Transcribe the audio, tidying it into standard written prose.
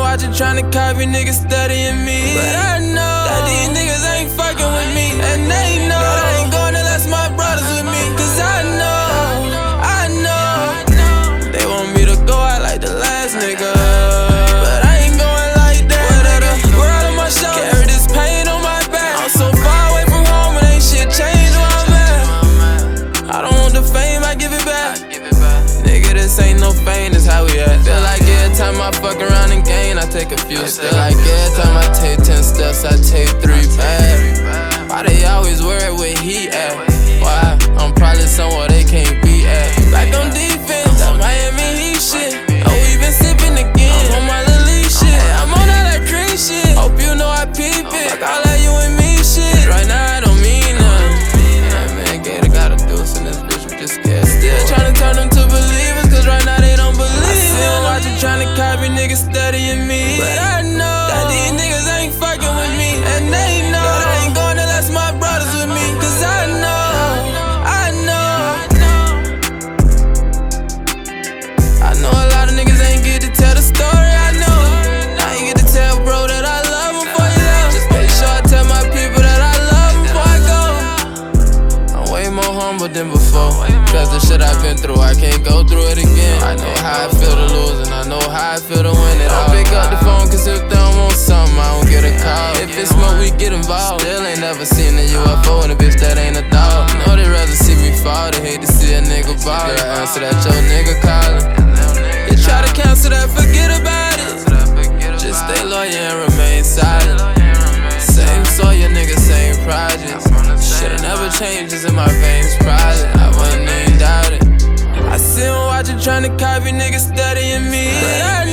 watching, tryna copy niggas studying me. But I know that these niggas ain't fucking with me, and they know that I ain't going unless my brothers with me. Cause I know they want me to go out like the last nigga, but I ain't going like that. With a world on my shoulders, carry this pain on my back. I'm so far away from home and ain't shit changed where I'm at. I don't want the fame, I give it back. Nigga, this ain't no fame, this how we at. Feel like every time I fuck around and gain, I take a few steps. Feel like every time I take 10 steps, I take 3 back. Why they always worry where he at? Why? I'm probably somewhere they can't be at. Back on defense, that Miami Heat shit. Oh, we been sipping again. I'm on my Lily shit. I'm on all that green shit. Hope you know I peep it. Fuck all that you and me shit. Right now I don't mean nothing. Yeah, man, Gator got a deuce in this bitch, we just scared. Still tryna turn them to believers, cause right now they don't believe. I see them watching, tryna copy niggas studying me. But I know that these niggas ain't fucking with me, and they know that I ain't going unless my brothers with me. Cause I know a lot of niggas ain't get to tell the story. I ain't get to tell bro that I love him before you left. Just make sure I tell my people that I love him before I go. I'm way more humble than before, cause the shit I've been through, I can't go through it again. I know how I feel to lose and I know how I feel to win it. I'll pick up the phone, cause if they don't want something, I don't get a call. If it's smoke, we get involved. Still ain't never seen a UFO and a bitch that ain't a dog. Know they rather see me fall, they hate to see a nigga ball. Girl, answer that your nigga calling. They try to cancel that, forget about it. Just stay loyal and remain silent. Same Sawyer, nigga, same projects. Should've never changed, just in my veins, probably. I wouldn't even doubt it. I see them watching, tryna copy niggas studying me. But I